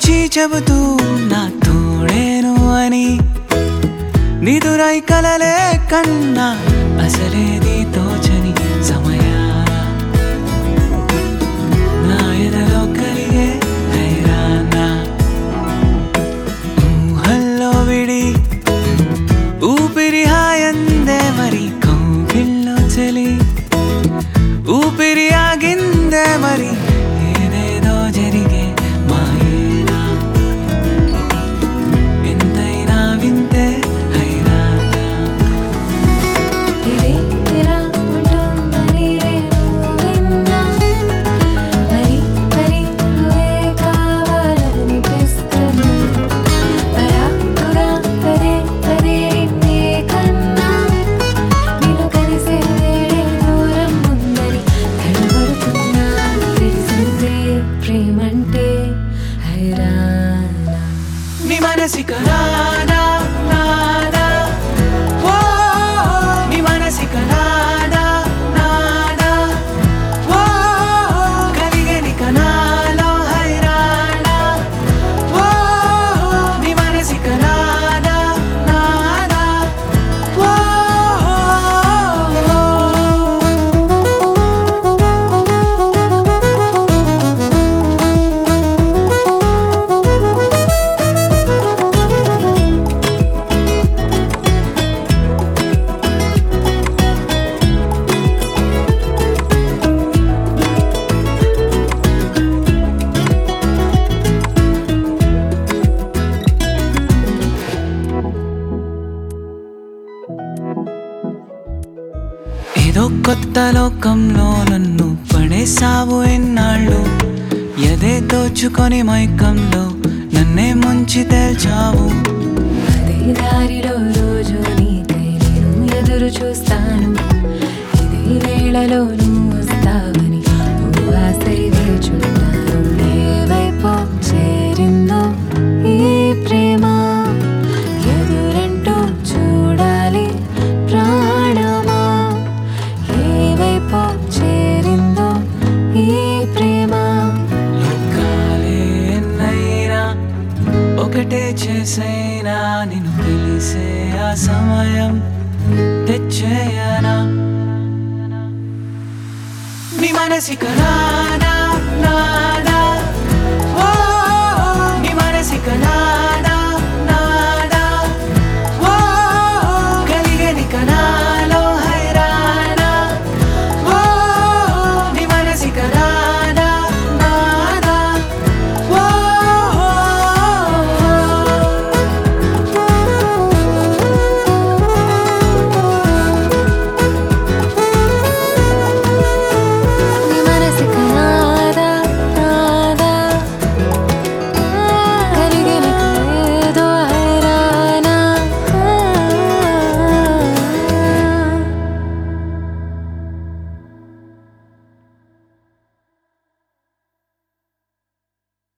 వచ్చి చెబుతూ నా తోడేను అని నిదురై కలలే కన్నా అసలేది తోచని సమయాన నా ఎదలో కలిగే హైరానా ఊహల్లో విడి ఊపిరి హాయందే మరి కౌగిల్లో చలి ఊపిరి ఆగిందే మరి ఏదేదో జరిగే మాయేనా ఎంతైనా వింతే హైరానా ఇదే ఇలా ఉంటుందని విన్నా మరి మరి నువ్వే కావాలనిపిస్తున్నా పరాకుగా పదే పదే నీ కన్నా నిన్ను కలిసే వేళే దూరం ఉందని తడబడుతున్నా తెలిసిందే ప్రేమంటే హైరానా నీ మనసిక నాదా నాదా ఓ నీ మనసిక నాదా నాదా ఓ కలిగనిక నాలో హైరానా ఓ నీ మనసిక నాదా నాదా ఓ ఏదో కొత్త లోకంలో నన్ను పడేసావు ఎన్నాళ్ళు ఎదే దోచుకొని మైకంలో నన్నే ముంచి తేల్చావు అదే దారిలో రోజు నీకై నేను ఎదురు చూస్తాను ఇదే వేళలో నువ్వు వస్తావని ఆశై వేచుంటాను ఏవైపో చేరిందో ఈ ప్రేమ ఎదురంటూ చూడాలి ప్రాణమా ఏవైపో చేరిందో ఈ ప్రేమ లోకాలే ఎన్నైనా ఒకటే చేసైనా నిన్ను పిలిసే ఆ సమయం తెచ్చేయనా నీ మనసిక నా